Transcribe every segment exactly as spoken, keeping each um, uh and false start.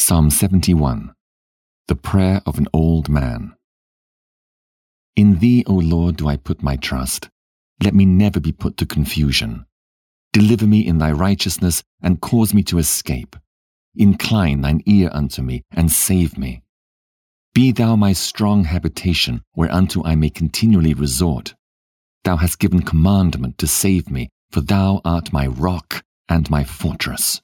Psalm seventy-one. The Prayer of an Old Man. In Thee, O Lord, do I put my trust. Let me never be put to confusion. Deliver me in Thy righteousness, and cause me to escape. Incline Thine ear unto me, and save me. Be Thou my strong habitation, whereunto I may continually resort. Thou hast given commandment to save me, for Thou art my rock and my fortress.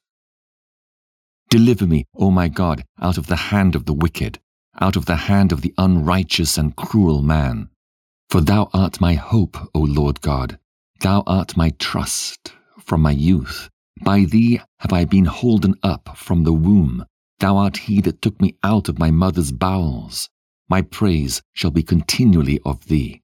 Deliver me, O my God, out of the hand of the wicked, out of the hand of the unrighteous and cruel man. For Thou art my hope, O Lord God. Thou art my trust from my youth. By Thee have I been holden up from the womb. Thou art He that took me out of my mother's bowels. My praise shall be continually of Thee.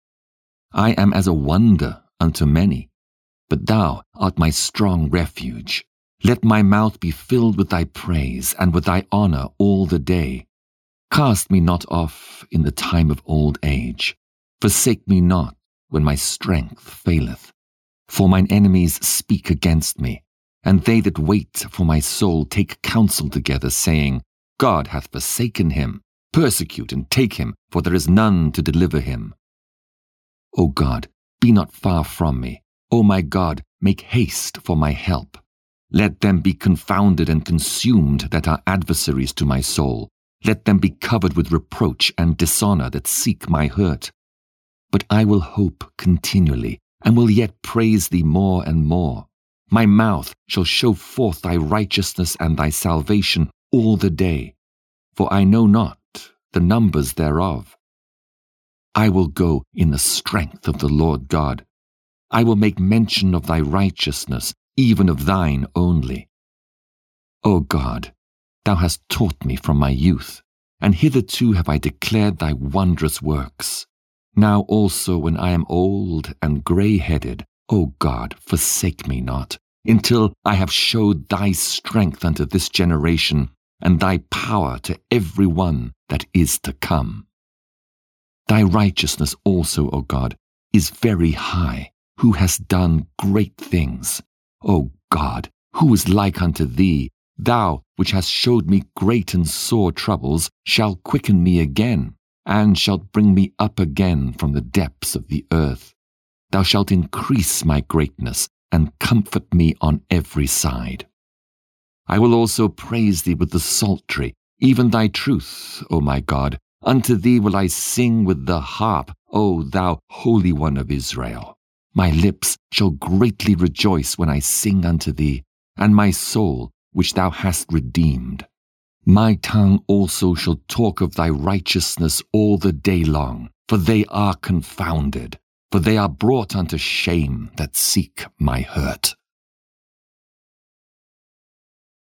I am as a wonder unto many, but Thou art my strong refuge. Let my mouth be filled with Thy praise and with Thy honor all the day. Cast me not off in the time of old age. Forsake me not when my strength faileth. For mine enemies speak against me, and they that wait for my soul take counsel together, saying, God hath forsaken him. Persecute and take him, for there is none to deliver him. O God, be not far from me. O my God, make haste for my help. Let them be confounded and consumed that are adversaries to my soul. Let them be covered with reproach and dishonor that seek my hurt. But I will hope continually, and will yet praise Thee more and more. My mouth shall show forth Thy righteousness and Thy salvation all the day, for I know not the numbers thereof. I will go in the strength of the Lord God. I will make mention of Thy righteousness, even of Thine only. O God, Thou hast taught me from my youth, and hitherto have I declared Thy wondrous works. Now also when I am old and grey-headed, O God, forsake me not, until I have showed Thy strength unto this generation, and Thy power to every one that is to come. Thy righteousness also, O God, is very high, who hast done great things. O God, who is like unto Thee? Thou, which hast showed me great and sore troubles, shalt quicken me again, and shalt bring me up again from the depths of the earth. Thou shalt increase my greatness, and comfort me on every side. I will also praise Thee with the psaltery, even Thy truth, O my God. Unto Thee will I sing with the harp, O Thou Holy One of Israel. My lips shall greatly rejoice when I sing unto Thee, and my soul, which Thou hast redeemed. My tongue also shall talk of Thy righteousness all the day long, for they are confounded, for they are brought unto shame that seek my hurt.